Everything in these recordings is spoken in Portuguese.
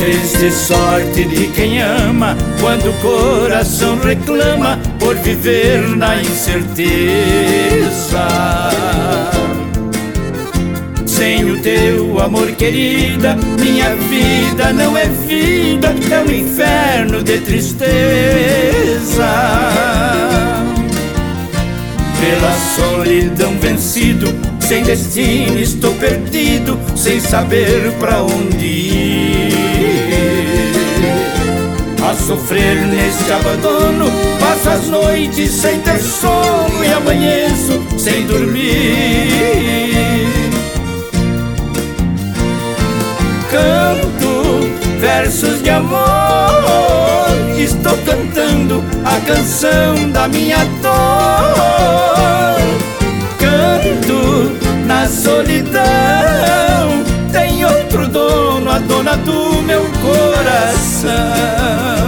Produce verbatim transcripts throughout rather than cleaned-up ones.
triste sorte de quem ama, quando o coração reclama por viver na incerteza. Sem o teu amor, querida, minha vida não é vida, é um inferno de tristeza. Pela solidão vencido, sem destino estou perdido, sem saber pra onde ir. A sofrer neste abandono, passo as noites sem ter sono e amanheço sem dormir. Canto versos de amor, estou cantando a canção da minha dor. Canto na solidão, tem outro dono, a dona do meu coração.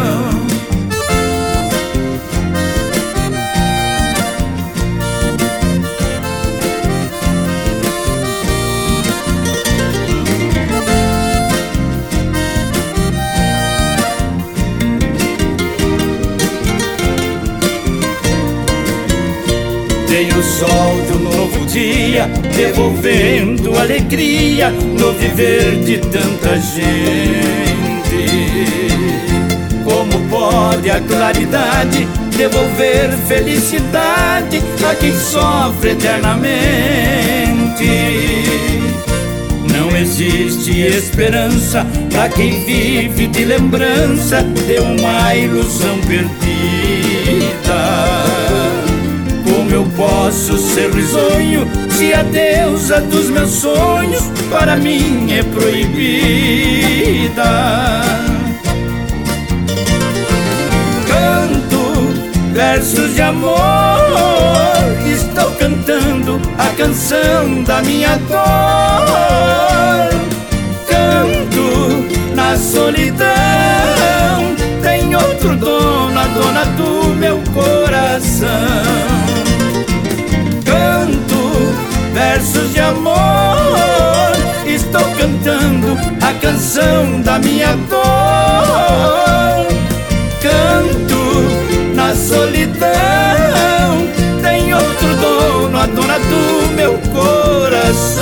Tem o sol de um novo dia, devolvendo alegria no viver de tanta gente. Como pode a claridade devolver felicidade a quem sofre eternamente? Não existe esperança pra quem vive de lembrança de uma ilusão perdida. Como eu posso ser risonho se a deusa dos meus sonhos para mim é proibida? Canto versos de amor, estou cantando a canção da minha dor. Canto na solidão, tem outro dono, a dona do meu coração. Versos de amor, estou cantando a canção da minha dor. Canto na solidão, tem outro dono, a dona do meu coração.